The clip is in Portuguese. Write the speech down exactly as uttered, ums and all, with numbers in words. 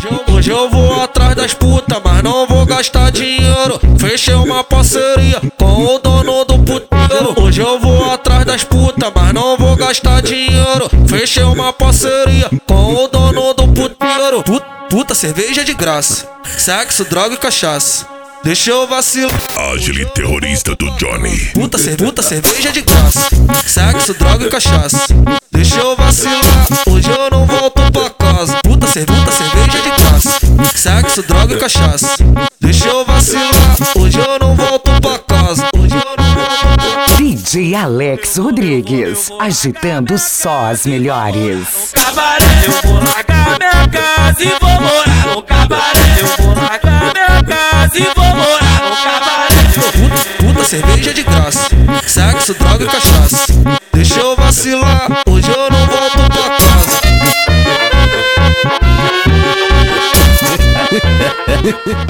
Hoje eu, hoje eu vou atrás das putas, mas não vou gastar dinheiro. Fechei uma parceria com o dono do puteiro. Hoje eu vou atrás das putas, mas não vou gastar dinheiro. Fechei uma parceria com o dono do puteiro. Puta, puta cerveja de graça, sexo, droga e cachaça. Deixa eu vacilar. Agile terrorista do Johnny. Puta, cer puta cerveja de graça, sexo, droga e cachaça. Deixa eu vacilar, hoje eu não volto pra casa. Puta, cer puta cerveja de graça, sexo, droga e cachaça. Deixa eu vacilar, hoje eu não volto pra casa. Hoje eu não volto pra casa. D J Alex Rodrigues, agitando só as melhores. Cabaré, eu vou largar minha casa e vou morar no cabaré. Eu vou largar minha casa e vou morar no cabaré. Puta, puta cerveja de graça, sexo, droga e cachaça. Deixa eu vacilar, hoje eu não volto pra casa.